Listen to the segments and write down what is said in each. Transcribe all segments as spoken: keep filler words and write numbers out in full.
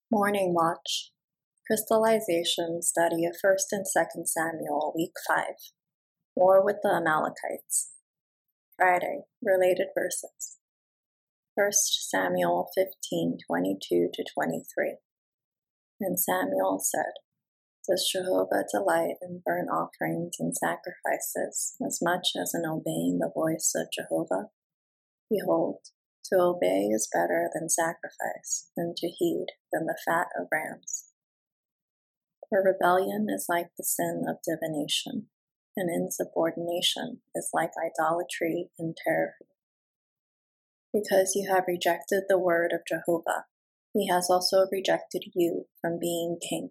Morning Watch, Crystallization Study of First and Second Samuel, Week five, War with the Amalekites. Friday, Related Verses. First Samuel fifteen, twenty-two to twenty-three. And Samuel said, Does Jehovah delight in burnt offerings and sacrifices as much as in obeying the voice of Jehovah? Behold, to obey is better than sacrifice, and to heed than the fat of rams. For rebellion is like the sin of divination, and insubordination is like idolatry and terror. Because you have rejected the word of Jehovah, he has also rejected you from being king.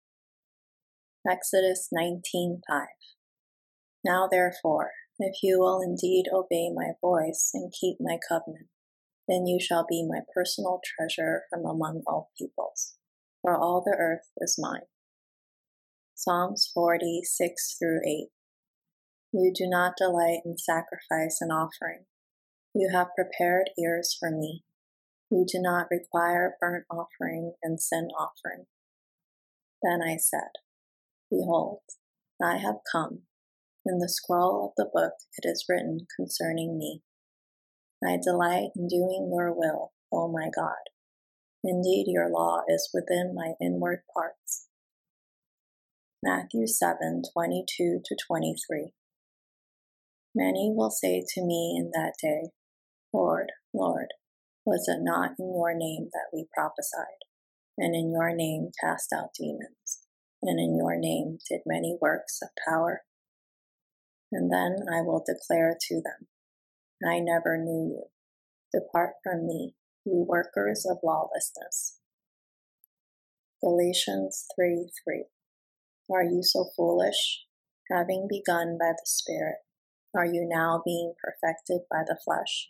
Exodus nineteen five. Now therefore, if you will indeed obey my voice and keep my covenant, then you shall be my personal treasure from among all peoples, for all the earth is mine. Psalms forty, six through eight. You do not delight in sacrifice and offering. You have prepared ears for me. You do not require burnt offering and sin offering. Then I said, Behold, I have come. In the scroll of the book it is written concerning me. I delight in doing your will, O my God. Indeed, your law is within my inward parts. Matthew seven, twenty-two to twenty-three. Many will say to me in that day, Lord, Lord, was it not in your name that we prophesied, and in your name cast out demons, and in your name did many works of power? And then I will declare to them, I never knew you. Depart from me, you workers of lawlessness. Galatians three, three. Are you so foolish? Having begun by the Spirit, are you now being perfected by the flesh?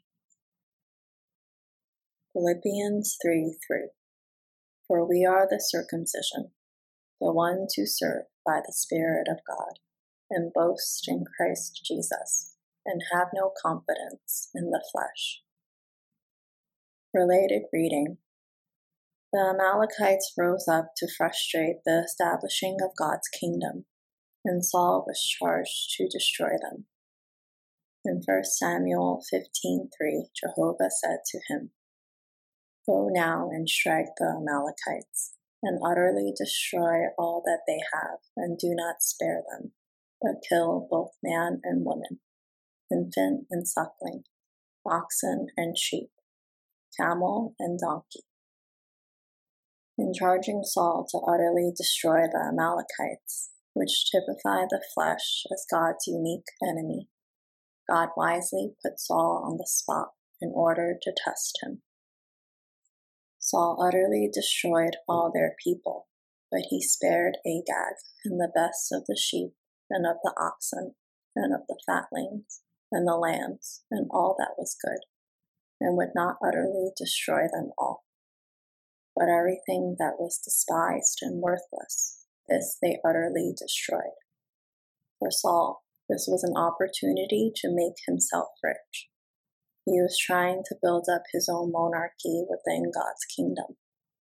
Philippians three, three. For we are the circumcision, the ones who serve by the Spirit of God, and boast in Christ Jesus, and have no confidence in the flesh. Related reading. The Amalekites rose up to frustrate the establishing of God's kingdom, and Saul was charged to destroy them. In First Samuel fifteen, three, Jehovah said to him, Go now and strike the Amalekites, and utterly destroy all that they have, and do not spare them, but kill both man and woman, infant and suckling, oxen and sheep, camel and donkey. In charging Saul to utterly destroy the Amalekites, which typify the flesh as God's unique enemy, God wisely put Saul on the spot in order to test him. Saul utterly destroyed all their people, but he spared Agag and the best of the sheep and of the oxen and of the fatlings and the lambs and all that was good, and would not utterly destroy them all. But everything that was despised and worthless, this they utterly destroyed. For Saul, this was an opportunity to make himself rich. He was trying to build up his own monarchy within God's kingdom.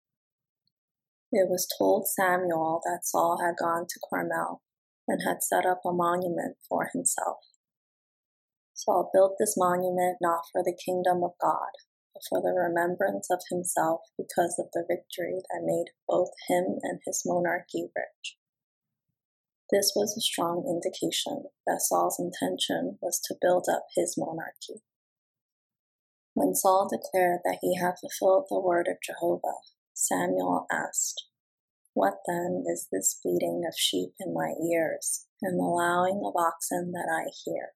It was told Samuel that Saul had gone to Carmel and had set up a monument for himself. Saul built this monument not for the kingdom of God, but for the remembrance of himself because of the victory that made both him and his monarchy rich. This was a strong indication that Saul's intention was to build up his monarchy. When Saul declared that he had fulfilled the word of Jehovah, Samuel asked, What then is this bleating of sheep in my ears, and the lowing of oxen that I hear?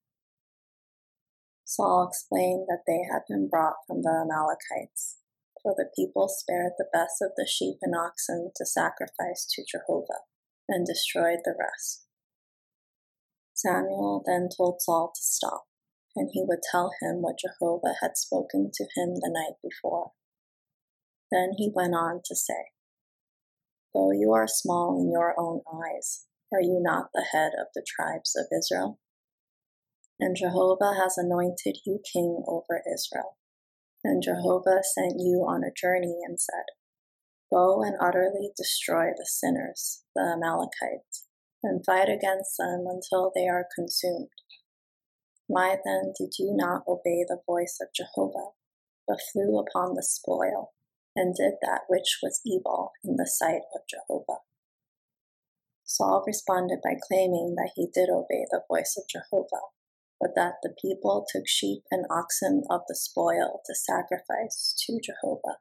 Saul explained that they had been brought from the Amalekites, for the people spared the best of the sheep and oxen to sacrifice to Jehovah, and destroyed the rest. Samuel then told Saul to stop, and he would tell him what Jehovah had spoken to him the night before. Then he went on to say, Though you are small in your own eyes, are you not the head of the tribes of Israel? And Jehovah has anointed you king over Israel. And Jehovah sent you on a journey and said, Go and utterly destroy the sinners, the Amalekites, and fight against them until they are consumed. Why then did you not obey the voice of Jehovah, but flew upon the spoil, and did that which was evil in the sight of Jehovah? Saul responded by claiming that he did obey the voice of Jehovah, but that the people took sheep and oxen of the spoil to sacrifice to Jehovah.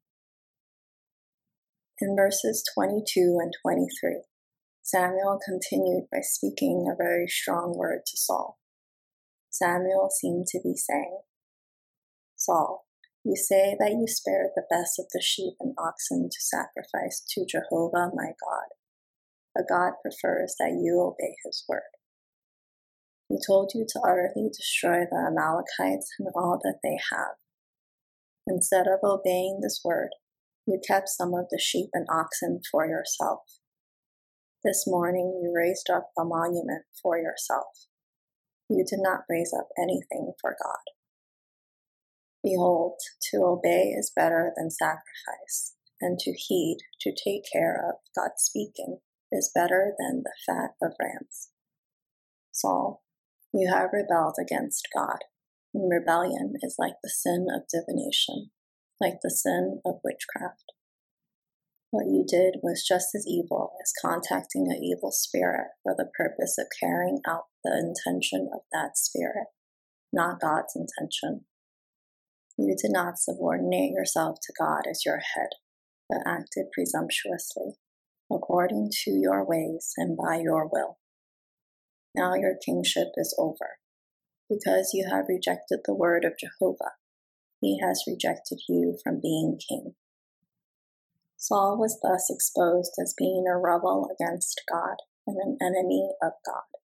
In verses twenty-two and twenty-three, Samuel continued by speaking a very strong word to Saul. Samuel seemed to be saying, Saul, you say that you spared the best of the sheep and oxen to sacrifice to Jehovah my God, but God prefers that you obey his word. He told you to utterly destroy the Amalekites and all that they have. Instead of obeying this word, you kept some of the sheep and oxen for yourself. This morning you raised up a monument for yourself. You did not raise up anything for God. Behold, to obey is better than sacrifice, and to heed, to take care of God's speaking, is better than the fat of rams. Saul, you have rebelled against God, and rebellion is like the sin of divination, like the sin of witchcraft. What you did was just as evil as contacting an evil spirit for the purpose of carrying out the intention of that spirit, not God's intention. You did not subordinate yourself to God as your head, but acted presumptuously, according to your ways and by your will. Now your kingship is over. Because you have rejected the word of Jehovah, he has rejected you from being king. Saul was thus exposed as being a rebel against God and an enemy of God.